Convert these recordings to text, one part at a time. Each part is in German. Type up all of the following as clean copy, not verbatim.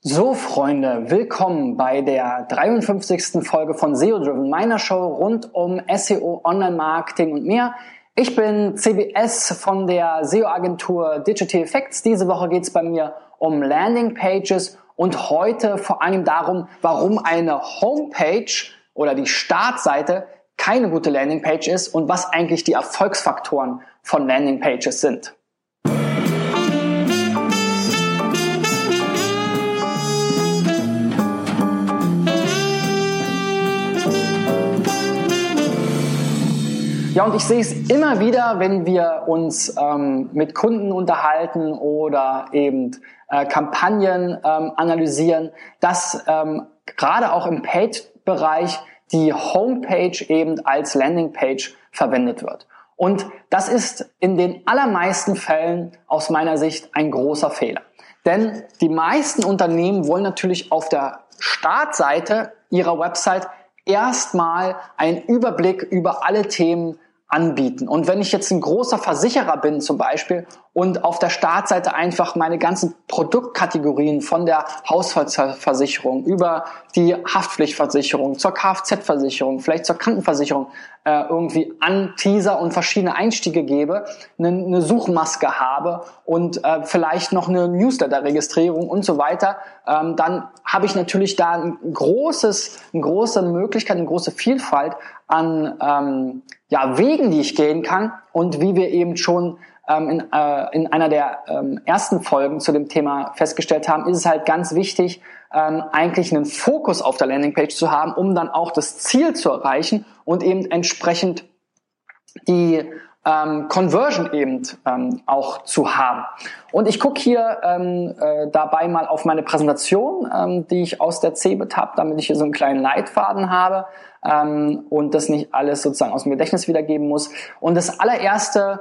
So Freunde, willkommen bei der 53. Folge von SEO Driven, meiner Show rund um SEO, Online-Marketing und mehr. Ich bin CBS von der SEO-Agentur Digital Effects. Diese Woche geht es bei mir um Landingpages und heute vor allem darum, warum eine Homepage oder die Startseite keine gute Landingpage ist und was eigentlich die Erfolgsfaktoren von Landingpages sind. Ja, und ich sehe es immer wieder, wenn wir uns mit Kunden unterhalten oder eben Kampagnen analysieren, dass gerade auch im Paid-Bereich die Homepage eben als Landingpage verwendet wird. Und das ist in den allermeisten Fällen aus meiner Sicht ein großer Fehler. Denn die meisten Unternehmen wollen natürlich auf der Startseite ihrer Website erstmal einen Überblick über alle Themen anbieten. Und wenn ich jetzt ein großer Versicherer bin zum Beispiel und auf der Startseite einfach meine ganzen Produktkategorien von der Haushaltsversicherung über die Haftpflichtversicherung zur Kfz-Versicherung, vielleicht zur Krankenversicherung irgendwie anteaser und verschiedene Einstiege gebe, eine Suchmaske habe und vielleicht noch eine Newsletter-Registrierung und so weiter, dann habe ich natürlich da eine große Möglichkeit, eine große Vielfalt an Wegen, die ich gehen kann und wie wir eben schon in einer der ersten Folgen zu dem Thema festgestellt haben, ist es halt ganz wichtig, eigentlich einen Fokus auf der Landingpage zu haben, um dann auch das Ziel zu erreichen und eben entsprechend die Conversion eben auch zu haben. Und ich gucke hier dabei mal auf meine Präsentation, die ich aus der CeBIT habe, damit ich hier so einen kleinen Leitfaden habe und das nicht alles sozusagen aus dem Gedächtnis wiedergeben muss. Und der allererste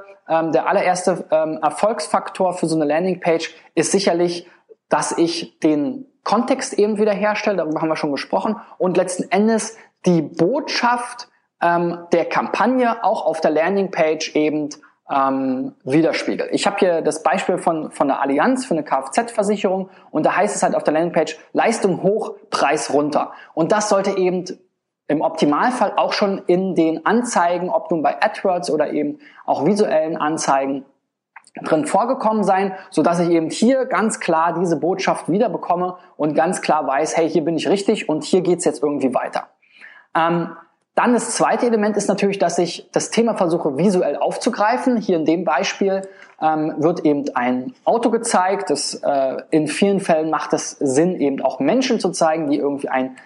Erfolgsfaktor für so eine Landingpage ist sicherlich, dass ich den Kontext eben wiederherstelle, darüber haben wir schon gesprochen, und letzten Endes die Botschaft der Kampagne auch auf der Landingpage eben widerspiegelt. Ich habe hier das Beispiel von der Allianz für eine Kfz-Versicherung und da heißt es halt auf der Landingpage Leistung hoch, Preis runter. Und das sollte eben im Optimalfall auch schon in den Anzeigen, ob nun bei AdWords oder eben auch visuellen Anzeigen drin vorgekommen sein, so dass ich eben hier ganz klar diese Botschaft wiederbekomme und ganz klar weiß, hey, hier bin ich richtig und hier geht's jetzt irgendwie weiter. Dann das zweite Element ist natürlich, dass ich das Thema versuche visuell aufzugreifen. Hier in dem Beispiel wird eben ein Auto gezeigt. In vielen Fällen macht es Sinn, eben auch Menschen zu zeigen, die irgendwie ein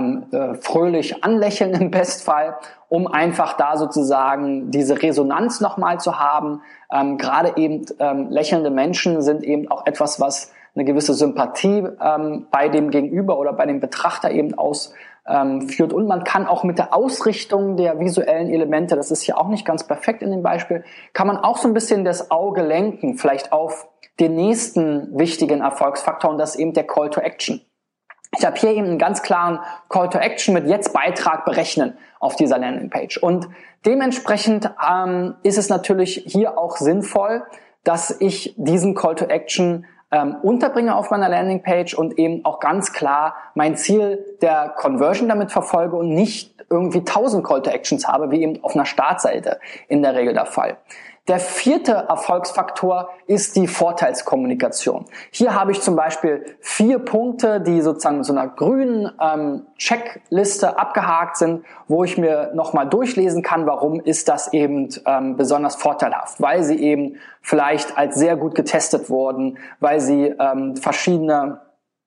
fröhlich anlächeln im Bestfall, um einfach da sozusagen diese Resonanz nochmal zu haben. Gerade eben lächelnde Menschen sind eben auch etwas, was eine gewisse Sympathie bei dem Gegenüber oder bei dem Betrachter eben ausführt. Und man kann auch mit der Ausrichtung der visuellen Elemente, das ist hier auch nicht ganz perfekt in dem Beispiel, kann man auch so ein bisschen das Auge lenken, vielleicht auf den nächsten wichtigen Erfolgsfaktor, und das ist eben der Call to Action. Ich habe hier eben einen ganz klaren Call to Action mit jetzt Beitrag berechnen auf dieser Landingpage. Und dementsprechend ist es natürlich hier auch sinnvoll, dass ich diesen Call to Action unterbringe auf meiner Landingpage und eben auch ganz klar mein Ziel der Conversion damit verfolge und nicht irgendwie 1000 Call to Actions habe, wie eben auf einer Startseite in der Regel der Fall. Der vierte Erfolgsfaktor ist die Vorteilskommunikation. Hier habe ich zum Beispiel 4 Punkte, die sozusagen mit so einer grünen Checkliste abgehakt sind, wo ich mir nochmal durchlesen kann, warum ist das eben besonders vorteilhaft. Weil sie eben vielleicht als sehr gut getestet wurden, weil sie verschiedene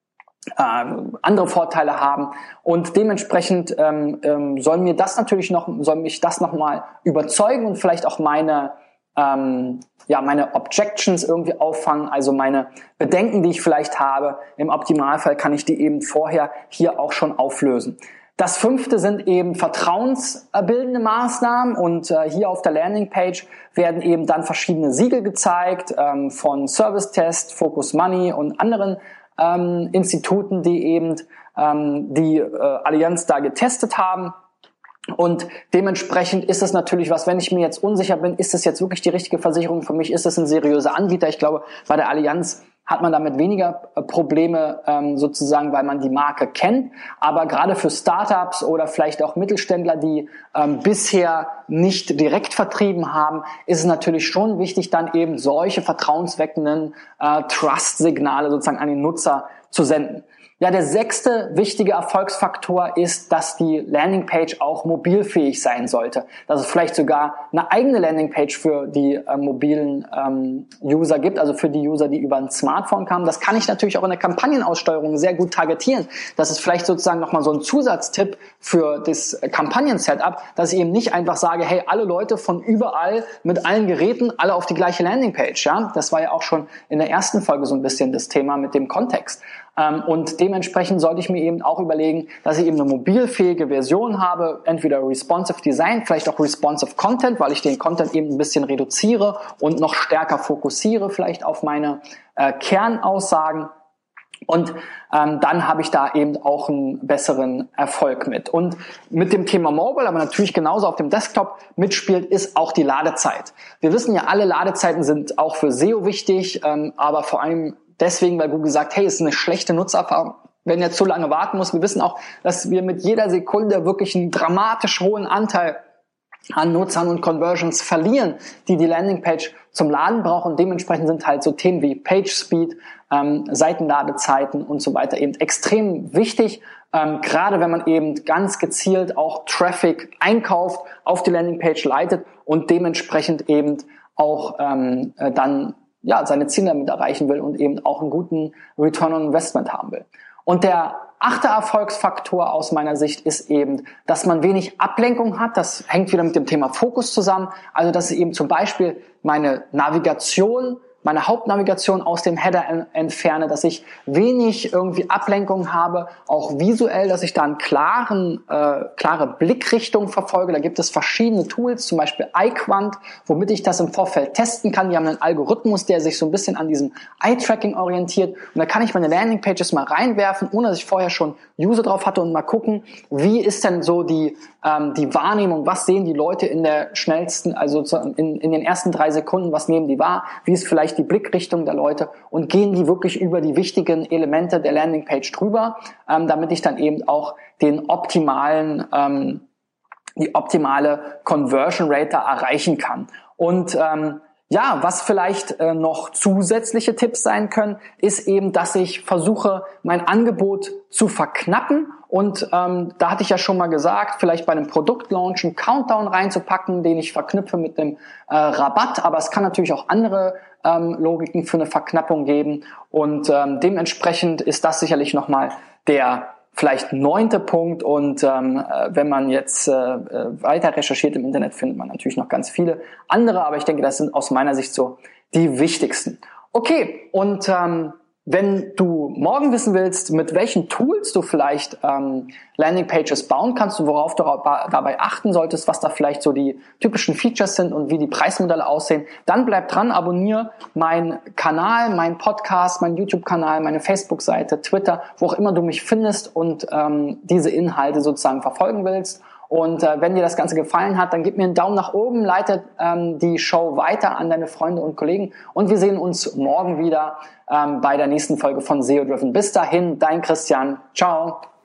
andere Vorteile haben, und dementsprechend soll mich das nochmal überzeugen und vielleicht auch meine Objections irgendwie auffangen, also meine Bedenken, die ich vielleicht habe. Im Optimalfall kann ich die eben vorher hier auch schon auflösen. Das 5. sind eben vertrauensbildende Maßnahmen, und hier auf der Landingpage werden eben dann verschiedene Siegel gezeigt von Service Test, Focus Money und anderen Instituten, die eben die Allianz da getestet haben. Und dementsprechend ist es natürlich was, wenn ich mir jetzt unsicher bin, ist das jetzt wirklich die richtige Versicherung für mich, ist das ein seriöser Anbieter? Ich glaube, bei der Allianz hat man damit weniger Probleme, sozusagen, weil man die Marke kennt. Aber gerade für Startups oder vielleicht auch Mittelständler, die bisher nicht direkt vertrieben haben, ist es natürlich schon wichtig, dann eben solche vertrauensweckenden Trust-Signale sozusagen an den Nutzer zu senden. Ja, der 6. wichtige Erfolgsfaktor ist, dass die Landingpage auch mobilfähig sein sollte. Dass es vielleicht sogar eine eigene Landingpage für die mobilen User gibt, also für die User, die über ein Smartphone kamen. Das kann ich natürlich auch in der Kampagnenaussteuerung sehr gut targetieren. Das ist vielleicht sozusagen nochmal so ein Zusatztipp für das Kampagnen-Setup, dass ich eben nicht einfach sage, hey, alle Leute von überall mit allen Geräten, alle auf die gleiche Landingpage. Ja, das war ja auch schon in der ersten Folge so ein bisschen das Thema mit dem Kontext. Und dementsprechend sollte ich mir eben auch überlegen, dass ich eben eine mobilfähige Version habe, entweder responsive Design, vielleicht auch responsive Content, weil ich den Content eben ein bisschen reduziere und noch stärker fokussiere vielleicht auf meine Kernaussagen. Und dann habe ich da eben auch einen besseren Erfolg mit. Und mit dem Thema Mobile, aber natürlich genauso auf dem Desktop mitspielt, ist auch die Ladezeit. Wir wissen ja, alle Ladezeiten sind auch für SEO wichtig, aber vor allem deswegen, weil Google sagt, hey, es ist eine schlechte Nutzererfahrung, wenn jetzt so lange warten muss. Wir wissen auch, dass wir mit jeder Sekunde wirklich einen dramatisch hohen Anteil an Nutzern und Conversions verlieren, die Landingpage zum Laden brauchen. Und dementsprechend sind halt so Themen wie Page Speed, Seitenladezeiten und so weiter eben extrem wichtig, gerade wenn man eben ganz gezielt auch Traffic einkauft, auf die Landingpage leitet und dementsprechend eben auch dann seine Ziele damit erreichen will und eben auch einen guten Return on Investment haben will. Und der 8. Erfolgsfaktor aus meiner Sicht ist eben, dass man wenig Ablenkung hat. Das hängt wieder mit dem Thema Fokus zusammen. Also, dass ich eben zum Beispiel meine Hauptnavigation aus dem Header entferne, dass ich wenig irgendwie Ablenkung habe, auch visuell, dass ich da eine klare Blickrichtung verfolge. Da gibt es verschiedene Tools, zum Beispiel iQuant, womit ich das im Vorfeld testen kann. Die haben einen Algorithmus, der sich so ein bisschen an diesem Eye-Tracking orientiert. Und da kann ich meine Landingpages mal reinwerfen, ohne dass ich vorher schon User drauf hatte und mal gucken, wie ist denn so die Wahrnehmung, was sehen die Leute in der schnellsten, also in den ersten 3 Sekunden, was nehmen die wahr, wie ist vielleicht die Blickrichtung der Leute und gehen die wirklich über die wichtigen Elemente der Landingpage drüber, damit ich dann eben auch die optimale Conversion Rate da erreichen kann. Und was vielleicht noch zusätzliche Tipps sein können, ist eben, dass ich versuche, mein Angebot zu verknappen. Und da hatte ich ja schon mal gesagt, vielleicht bei einem Produktlaunch einen Countdown reinzupacken, den ich verknüpfe mit einem Rabatt. Aber es kann natürlich auch andere Logiken für eine Verknappung geben. Und dementsprechend ist das sicherlich nochmal der vielleicht 9. Punkt. Und wenn man jetzt weiter recherchiert im Internet, findet man natürlich noch ganz viele andere. Aber ich denke, das sind aus meiner Sicht so die wichtigsten. Okay, und wenn du morgen wissen willst, mit welchen Tools du vielleicht Landingpages bauen kannst und worauf du dabei achten solltest, was da vielleicht so die typischen Features sind und wie die Preismodelle aussehen, dann bleib dran, abonniere meinen Kanal, meinen Podcast, meinen YouTube-Kanal, meine Facebook-Seite, Twitter, wo auch immer du mich findest und diese Inhalte sozusagen verfolgen willst. Und wenn dir das Ganze gefallen hat, dann gib mir einen Daumen nach oben, leite die Show weiter an deine Freunde und Kollegen und wir sehen uns morgen wieder bei der nächsten Folge von SEO Driven. Bis dahin, dein Christian. Ciao.